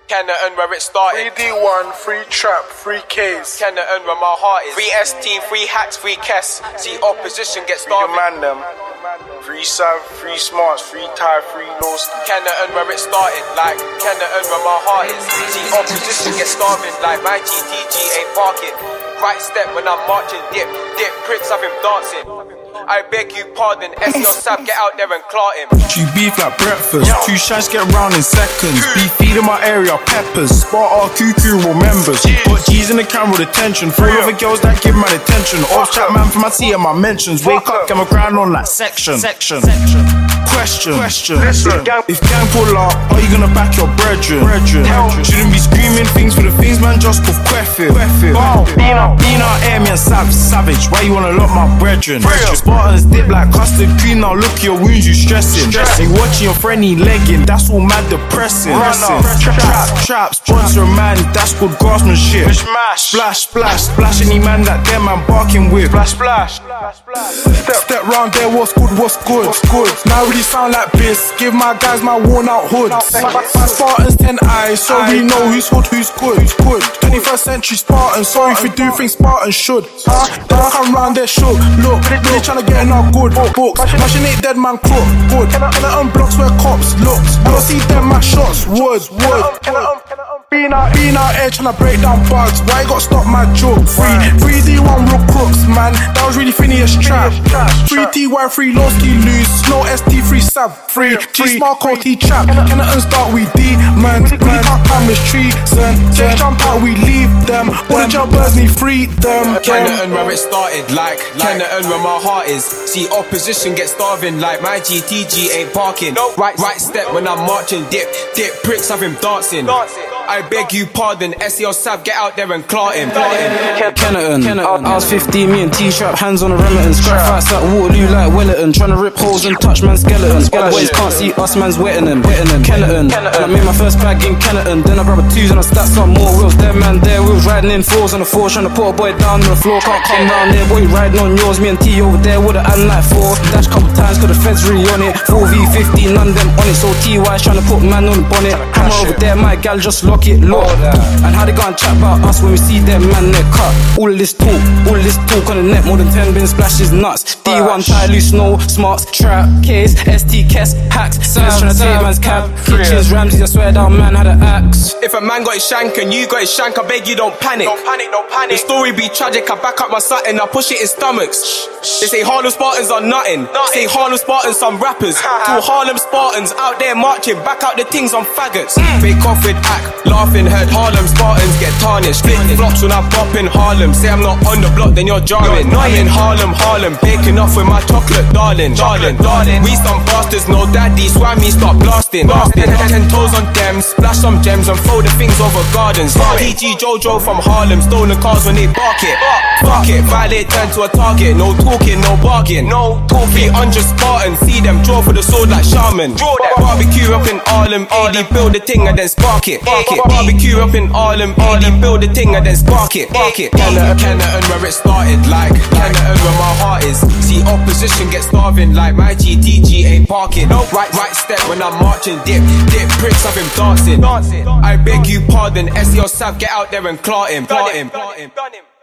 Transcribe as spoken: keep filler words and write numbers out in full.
Canada where it started. three D one, free trap, free K's. Canada where my heart is. Free S T, free hacks, free Kess. See opposition get starved. Free man them. Free Sav, free Smarts, free Ty, free Lowski. Canada where it started. Like Canada where my heart is. See opposition get starving. Like my G T G ain't parking. Right step when I'm marching. Dip, dip, Prince of him dancing. I beg you pardon, S E O Sab, get out there and clot him. Chew beef like breakfast, two shots get round in seconds. Beef feed in my area, peppers. Spot our cuckoo members. Put G's in the camera with attention. Four other girls that give man attention. Off chat man from my tea and my mentions. Wake up, get my crown on like section. Section. Question. Question. If gang pull up, are you gonna back your brethren? Shouldn't be screaming things for the things man just called queffing. Being out air me and Sav, savage. Why you wanna lock my brethren? Spartans dip like custard cream, now look at your wounds, you stressing. Ain't watching your friendly legging, that's all mad depressing. Trap, trap, sponsor a man, that's good craftsmanship. Splash, splash, splash any man that them man barking with. Splash, splash. Step, step round there, what's good, what's good, what's good. Now really sound like this, give my guys my worn out hood. My Spartans ten eyes, so we know who's hood, who's good, who's good. twenty-first century Spartans, sorry if we do things Spartans should. Huh? Don't come round there shook, look, really tryna get in our good books. Mashing ain't dead man crook, good. Can I unblocks where cops looks? I don't see them my shots, wood, wood. Being out, being out here tryna break down bugs. Why you gotta stop my joke? Free, three D one real crooks, man. That was really Phineas trap. Free T Y, free Lowski lose. Slow S T, free Sav, free. G smart call T trap. Can I unstart we D man? We can't come as treason. Just jump out, we leave them. All the jumpers need freedom. Canada where it started, like Canada where my heart is. See opposition get starving, like my G T G ain't parking. Right, right step when I'm marching. Dip, dip, pricks of him dancing. I beg you pardon, S E O Sab, get out there and clot him. Canada, I was fifteen, me and T-Trap, hands on the remittance. Scrap fights like Waterloo, like Wellington. Tryna rip holes and touch man's skeletons. All boys can't see us, man's wetting them. Canada, and I made my first bag in Canada. Then I grab a twos and I stack some more wheels. There man, there wheels riding in fours on the floor, tryna put a boy down on the floor. Can't come round there, boy riding on yours. Me and T over there with a and like four. Dash couple times, cause the feds really on it. four v fifteen, none them on it. So T Y's tryna put man on the bonnet. Hammer over there, my gal just lock it, lock. And how they gonna chat about us when we see them man neck cut. All of this talk, all of this talk on the net. More than ten bin splashes nuts. D one, tie loose, no, smarts, trap, K's, S T, Kess, hacks. Sirs tryna take man's cab. Kitchens, Ramsey, I swear down man had an axe. If a man got his shank and you got his shank, I beg you don't panic. Don't panic, don't panic. The story be tragic, I back up my satin, I push it in stomachs. They say Harlem Spartans are nothing. Say Harlem Spartans some rappers. Two Harlem Spartans out there marching, back out the things on faggots. Fake off with act, laughing, heard Harlem Spartans get tarnished. Split flops when I bop in Harlem. Say I'm not on the block, then you're jarring. I'm in Harlem, Harlem, baking off with my chocolate, darling, darling, darling. We some bastards, no daddy, so me start blasting, blasting. Ten toes on them, splash some gems and throw the things over gardens. P G Jojo from Harlem, stolen cars when they bark it. Fuck it, violate turn to a target. No talking, no bargain. No talking. three hundred Spartans, see them draw for the sword like shaman. Barbecue up in Harlem, A D build the thing and then spark it. Barbecue up in Harlem, A D build the thing and then spark it. Canada, Canada where it started, like Canada where my heart is. See opposition get starving, like my G T G ain't parking. Right, right step when I'm marching. Dip, dip, pricks of him dancing. I beg you pardon, S E O Sab, get out there and clot him, clot him.